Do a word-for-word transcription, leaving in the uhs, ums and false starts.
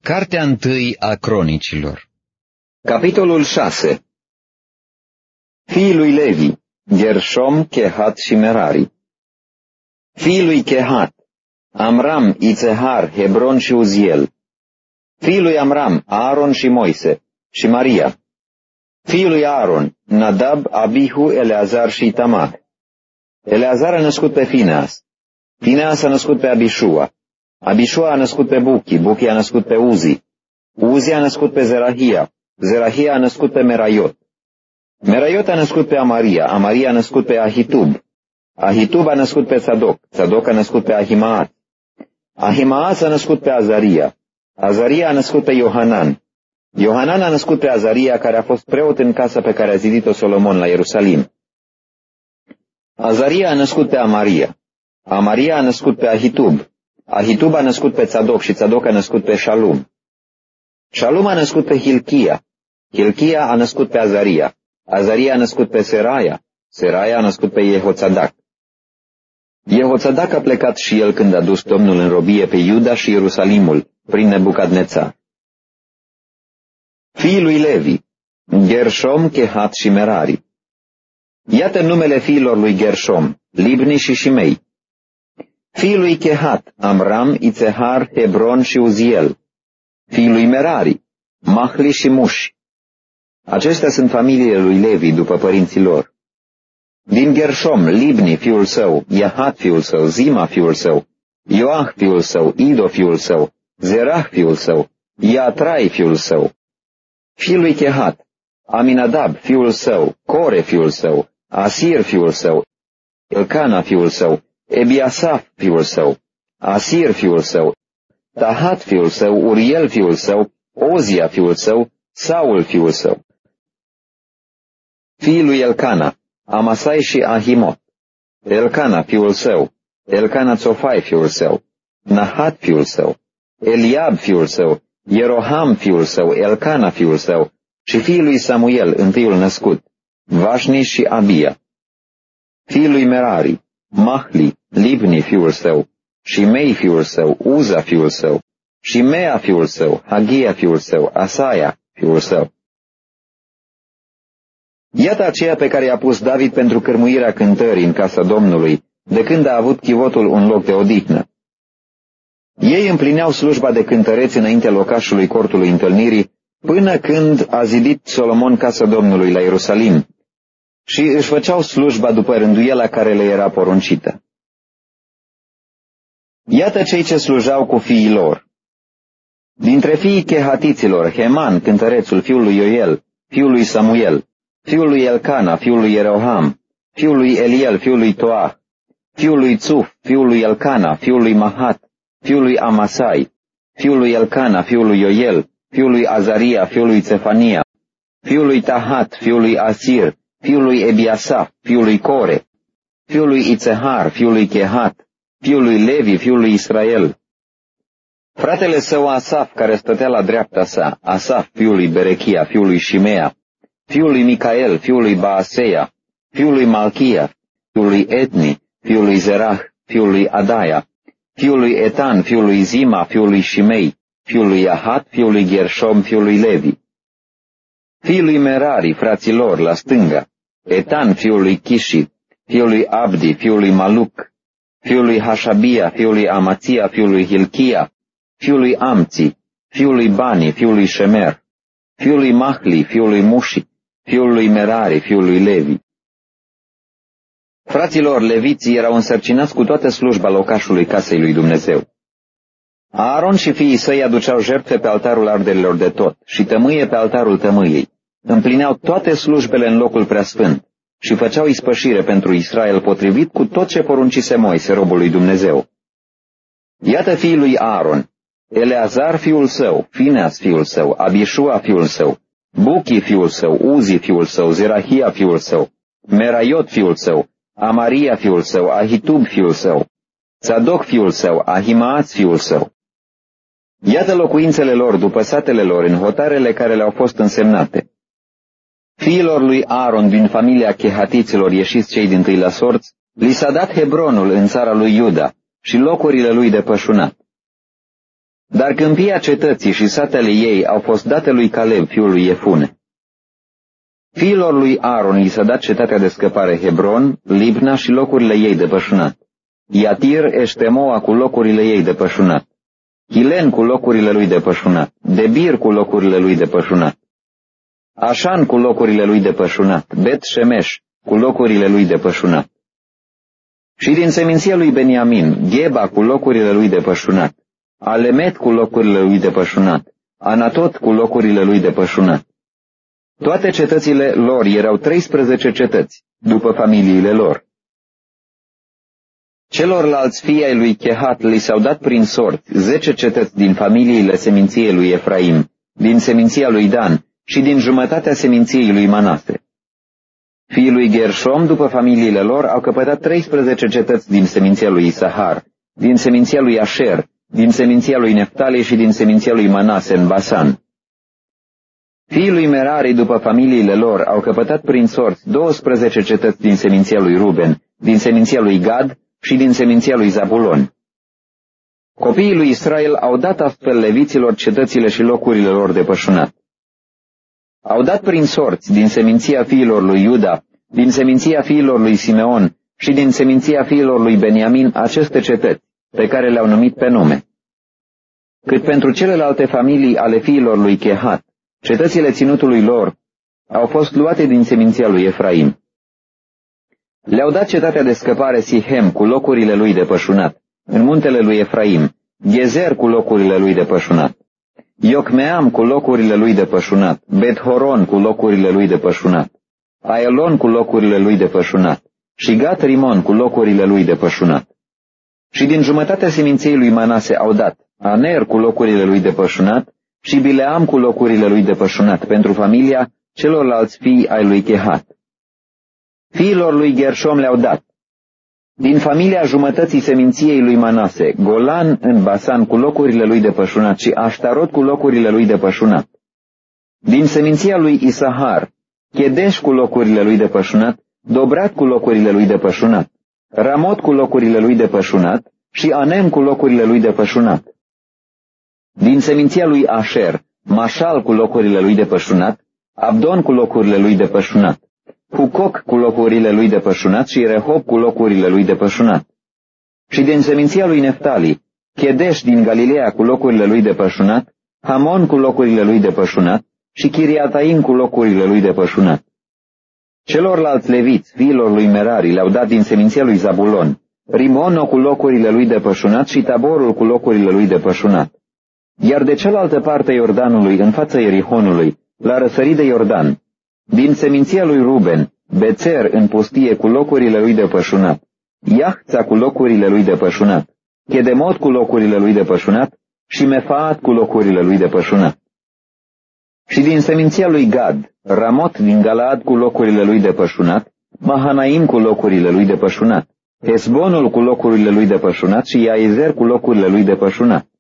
Cartea întâi a Cronicilor. Capitolul șase. Fiii lui Levi, Gershom, Chehat și Merari. Fiii lui Chehat, Amram, Itzehar, Hebron și Uziel. Fiii lui Amram, Aaron și Moise și Maria. Fiii lui Aaron, Nadab, Abihu, Eleazar și Itamar. Eleazar a născut pe Fineas. Fineas a născut pe Abishua. Abishua a născut pe Buchi, Buchi a născut pe Uzi. Uzi a născut pe Zerahia, Zerahia a născut pe Meraiot. Meraiot a născut pe Amaria, Amaria a născut pe Ahitub. Ahitub a născut pe Tzadok, Tzadok a născut pe Ahimaat. Ahimaat a născut pe Azaria, Azaria a născut pe Iohanan. Iohanan a născut pe Azaria, care a fost preot în casa pe care a zidit-o Solomon la Ierusalim. Azaria a născut pe Amaria, Amaria a născut pe Ahitub. Ahitub a născut pe Tzadok și Tzadok a născut pe Shalum. Shalum a născut pe Hilchia. Hilchia a născut pe Azaria. Azaria a născut pe Seraia. Seraia a născut pe Yehoțadac. Yehoțadac a plecat și el când a dus Domnul în robie pe Iuda și Ierusalimul, prin Nebucadnețar. Fiii lui Levi, Gershom, Chehat și Merari. Iată numele fiilor lui Gershom, Libni și Shimei. Fiii lui Chehat, Amram, Itzehar, Hebron și Uziel. Fiii lui Merari, Mahli și Muși. Acestea sunt familiile lui Levi după părinții lor. Din Gershom, Libni fiul său, Iahat fiul său, Zima fiul său, Ioah fiul său, Ido fiul său, Zerah fiul său, Iatrai fiul său. Fiii lui Chehat, Aminadab fiul său, Core fiul său, Asir fiul său, Elcana fiul său, Ebiasaf fiul său, Asir fiul său, Tahat fiul său, Uriel fiul său, Ozia fiul său, Saul fiul său. Fiii lui Elcana, Amasai și Ahimot. Elcana fiul său, Elcana Tsofai fiul său, Nahat fiul său, Eliab fiul său, Ieroham fiul său, Elcana fiul său și fiii lui Samuel, întâiul născut, Vașni și Abia. Fiii lui Merari, Mahli, Libni fiul său, Shimei fiul său, Uza fiul său, Shimea fiul său, Hagia fiul său, Asaia fiul său. Iată aceea pe care i-a pus David pentru cârmuirea cântării în casa Domnului, de când a avut chivotul un loc de odihnă. Ei împlineau slujba de cântăreți înainte locașului cortului întâlnirii, până când a zidit Solomon casa Domnului la Ierusalim, și își făceau slujba după rânduiala care le era poruncită. Iată cei ce slujau cu fiii lor. Dintre fiii chehatiților, Heman, cântărețul, fiul lui Ioel, fiul lui Samuel, fiul lui Elcana, fiul lui Ieroham, fiul lui Eliel, fiul lui Toah, fiul lui Tzuf, fiul lui Elcana, fiul lui Mahat, fiul lui Amasai, fiul lui Elcana, fiul lui Ioel, fiul lui Azaria, fiul lui Țefania, fiul lui Tahat, fiul lui Asir, fiul lui Ebiasaf, fiul lui Core, fiul lui Itzehar, fiul lui Chehat, fiul lui Levi, fiul lui Israel. Fratele său Asaf, care stătea la dreapta sa, Asaf, fiul lui Berechia, fiul lui Shimea, fiul lui Micael, fiul lui Baaseia, fiul lui Malchia, fiul lui Etni, fiul lui Zerah, fiul lui Adaia, fiul lui Etan, fiul lui Zima, fiul lui Shimei, fiul lui Ahat, fiul lui Gershom, fiul lui Levi. Fiul lui Merari, frații lor, la stânga, Etan, fiul lui Chishi, fiul lui Abdi, fiul lui Maluc, fiul lui Hashabia, fiul lui Amația, fiul lui Hilchia, fiul lui Amți, fiul lui Bani, fiul lui Shemer, fiul lui Mahli, fiul lui Mushi, fiul lui Merari, fiul lui Levi. Fraților leviții erau însărcinați cu toată slujba locașului casei lui Dumnezeu. Aaron și fiii săi aduceau jertfe pe altarul arderilor de tot și tămâie pe altarul tămâiei. Împlineau toate slujbele în locul preasfânt și făceau ispășire pentru Israel potrivit cu tot ce poruncise Moise, robul lui Dumnezeu. Iată fiii lui Aaron, Eleazar fiul său, Fineas fiul său, Abishua fiul său, Buchi fiul său, Uzi fiul său, Zerahia fiul său, Meraiot fiul său, Amaria fiul său, Ahitub fiul său, Tzadok fiul său, Ahimaat fiul său. Iată locuințele lor după satele lor în hotarele care le-au fost însemnate. Fiilor lui Aaron din familia chehatiților ieșiți cei dintâi la sorți, li s-a dat Hebronul în țara lui Iuda și locurile lui de pășunat. Dar câmpia cetății și satele ei au fost date lui Caleb, fiul lui Iefune. Fiilor lui Aaron i s-a dat cetatea de scăpare Hebron, Libna și locurile ei de pășunat, Iatir, Eștemoa cu locurile ei de pășunat, Hilen cu locurile lui de pășunat, Debir cu locurile lui de pășunat, Așan cu locurile lui de pășunat, Bet-Shemesh cu locurile lui de pășunat. Și din seminția lui Beniamin, Gheba cu locurile lui de pășunat, Alemet cu locurile lui de pășunat, Anatot cu locurile lui de pășunat. Toate cetățile lor erau treisprezece cetăți, după familiile lor. Celorlalți fii ai lui Chehat li s-au dat prin sorți zece cetăți din familiile seminției lui Efraim, din seminția lui Dan și din jumătatea seminției lui Manase. Fiii lui Gershom, după familiile lor, au căpătat treisprezece cetăți din seminția lui Isahar, din seminția lui Asher, din seminția lui Neftali și din seminția lui Manase în Basan. Fiii lui Merari, după familiile lor, au căpătat prin sorți douăsprezece cetăți din seminția lui Ruben, din seminția lui Gad și din seminția lui Zabulon. Copiii lui Israel au dat astfel leviților cetățile și locurile lor de pășunat. Au dat prin sorți din seminția fiilor lui Iuda, din seminția fiilor lui Simeon și din seminția fiilor lui Beniamin aceste cetăți, pe care le-au numit pe nume. Cât pentru celelalte familii ale fiilor lui Chehat, cetățile ținutului lor au fost luate din seminția lui Efraim. Le-au dat cetatea de scăpare Sihem cu locurile lui de pășunat, în muntele lui Efraim, Gezer cu locurile lui de pășunat, Iocmeam cu locurile lui de pășunat, Bet-Horon cu locurile lui de pășunat, Aelon cu locurile lui de pășunat și Gat-Rimon cu locurile lui de pășunat. Și din jumătatea seminției lui Manase au dat Aner cu locurile lui de pășunat și Bileam cu locurile lui de pășunat pentru familia celorlalți fii ai lui Chehat. Fiilor lui Gershom le-au dat din familia jumătății seminției lui Manase, Golan în Basan cu locurile lui de pășunat și Ashtarot cu locurile lui de pășunat. Din seminția lui Isahar, Chedesh cu locurile lui de pășunat, Dobrat cu locurile lui de pășunat, Ramot cu locurile lui de pășunat și Anem cu locurile lui de pășunat. Din seminția lui Asher, Mașal cu locurile lui de pășunat, Abdon cu locurile lui de pășunat, Hucoc cu locurile lui de pășunat și Rehob cu locurile lui de pășunat. Și din seminția lui Neftali, Chedesh din Galileea cu locurile lui de pășunat, Hamon cu locurile lui de pășunat și Chiriataim cu locurile lui de pășunat. Celorlalți leviți, fiilor lui Merari, le-au dat din seminția lui Zabulon, Rimono cu locurile lui de pășunat și Taborul cu locurile lui de pășunat. Iar de cealaltă parte Iordanului, în fața Ierihonului, la răsărit de Iordan, din seminția lui Ruben, Bețer în pustie cu locurile lui de pășunat, Iahța cu locurile lui de pășunat, Chedemot cu locurile lui de pășunat și Mefaat cu locurile lui de pășunat. Și din seminția lui Gad, Ramot din Galaad cu locurile lui de pășunat, Mahanaim cu locurile lui de pășunat, Hesbonul cu locurile lui de pășunat și Iaizer cu locurile lui de pășunat.